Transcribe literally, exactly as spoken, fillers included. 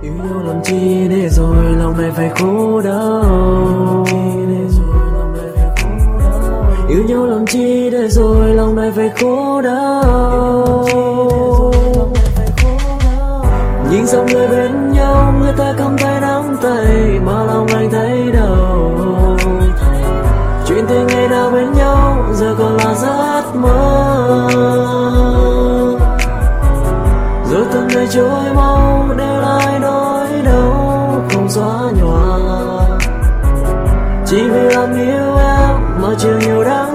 Yêu nhau làm chi để rồi lòng này phải khổ đau. Yêu nhau làm chi để rồi lòng này phải khổ đau. Nhìn dòng người bên nhau, người ta cầm tay nắm tay mà lòng anh thấy đau. Chuyện tình ngày nào bên nhau giờ còn là giấc mơ. Rồi từng ngày trôi mau để lại nỗi đau không xóa nhòa. Chỉ vì lòng yêu em mà chịu nhiều đắng